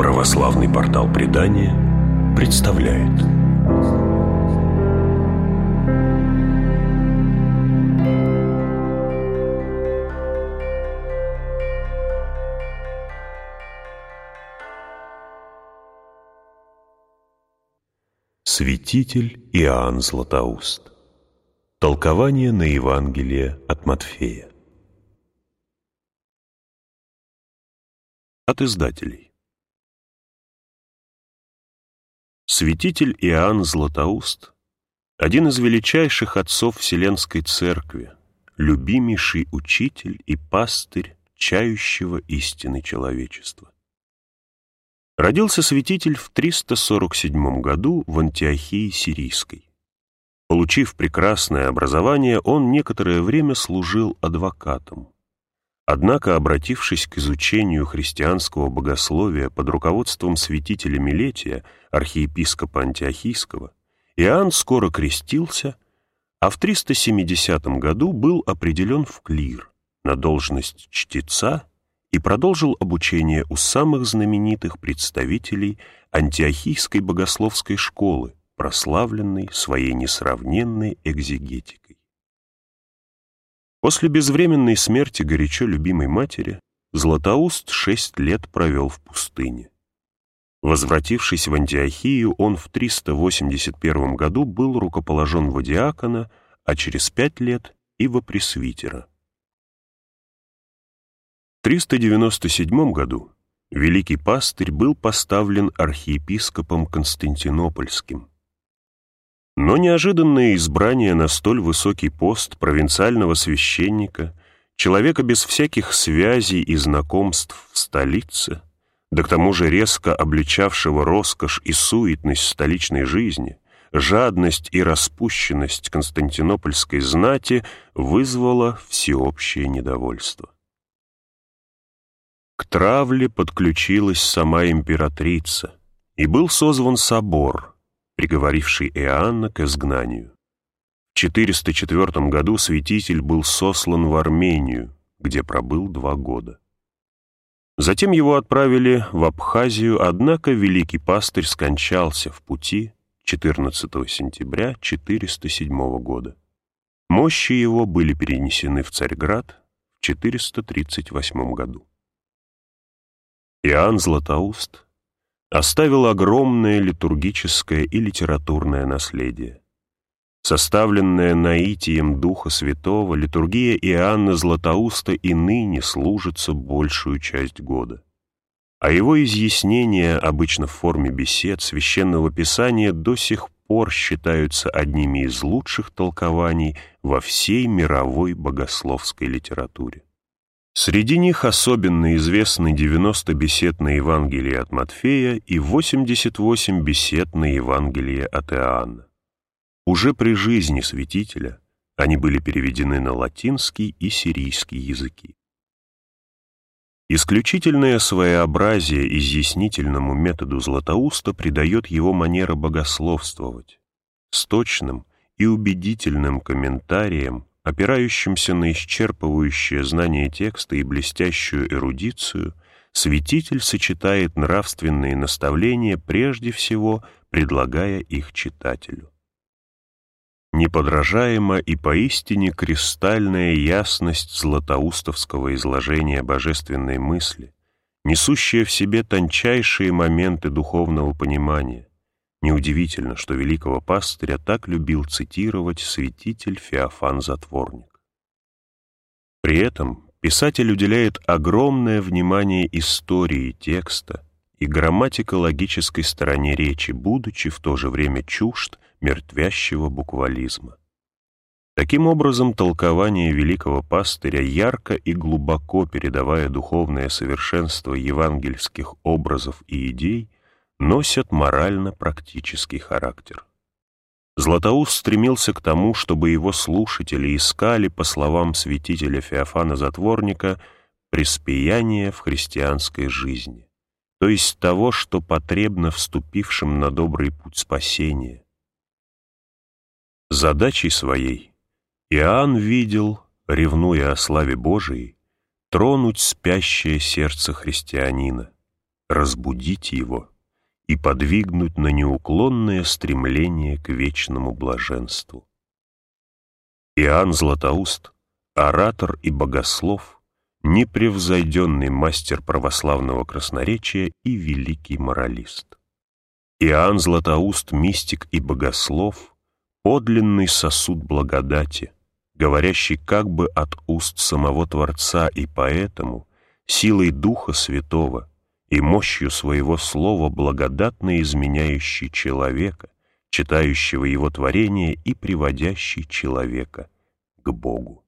Православный портал Предания представляет. Святитель Иоанн Златоуст. Толкование на Евангелие от Матфея. От издателей. Святитель Иоанн Златоуст – один из величайших отцов Вселенской Церкви, любимейший учитель и пастырь чающего истины человечества. Родился святитель в 347 году в Антиохии Сирийской. Получив прекрасное образование, он некоторое время служил адвокатом. Однако, обратившись к изучению христианского богословия под руководством святителя Милетия, архиепископа Антиохийского, Иоанн скоро крестился, а в 370 году был определен в клир на должность чтеца и продолжил обучение у самых знаменитых представителей Антиохийской богословской школы, прославленной своей несравненной экзегетикой. После безвременной смерти горячо любимой матери Златоуст 6 лет провел в пустыне. Возвратившись в Антиохию, он в 381 году был рукоположен во диакона, а через 5 лет и во пресвитера. В 397 году великий пастырь был поставлен архиепископом Константинопольским. Но неожиданное избрание на столь высокий пост провинциального священника, человека без всяких связей и знакомств в столице, да к тому же резко обличавшего роскошь и суетность столичной жизни, жадность и распущенность константинопольской знати, вызвало всеобщее недовольство. К травле подключилась сама императрица, и был созван собор, приговоривший Иоанна к изгнанию. В 404 году святитель был сослан в Армению, где пробыл 2 года. Затем его отправили в Абхазию, однако великий пастырь скончался в пути 14 сентября 407 года. Мощи его были перенесены в Царьград в 438 году. Иоанн Златоуст оставил огромное литургическое и литературное наследие. Составленная наитием Духа Святого, литургия Иоанна Златоуста и ныне служится большую часть года. А его изъяснения, обычно в форме бесед, Священного Писания до сих пор считаются одними из лучших толкований во всей мировой богословской литературе. Среди них особенно известны 90 бесед на Евангелие от Матфея и 88 бесед на Евангелие от Иоанна. Уже при жизни святителя они были переведены на латинский и сирийский языки. Исключительное своеобразие изъяснительному методу Златоуста придает его манера богословствовать, с точным и убедительным комментарием, опирающимся на исчерпывающее знание текста и блестящую эрудицию, святитель сочетает нравственные наставления, прежде всего предлагая их читателю. Неподражаема и поистине кристальная ясность златоустовского изложения божественной мысли, несущая в себе тончайшие моменты духовного понимания. Неудивительно, что великого пастыря так любил цитировать святитель Феофан Затворник. При этом писатель уделяет огромное внимание истории текста и грамматико-логической стороне речи, будучи в то же время чужд мертвящего буквализма. Таким образом, толкование великого пастыря, ярко и глубоко передавая духовное совершенство евангельских образов и идей, носят морально-практический характер. Златоуст стремился к тому, чтобы его слушатели искали, по словам святителя Феофана Затворника, преспияние в христианской жизни, то есть того, что потребно вступившим на добрый путь спасения. Задачей своей Иоанн видел, ревнуя о славе Божией, тронуть спящее сердце христианина, разбудить его и подвигнуть на неуклонное стремление к вечному блаженству. Иоанн Златоуст, оратор и богослов, непревзойденный мастер православного красноречия и великий моралист. Иоанн Златоуст, мистик и богослов, подлинный сосуд благодати, говорящий как бы от уст самого Творца, и поэтому силой Духа Святого и мощью своего слова благодатно изменяющий человека, читающего его творение и приводящий человека к Богу.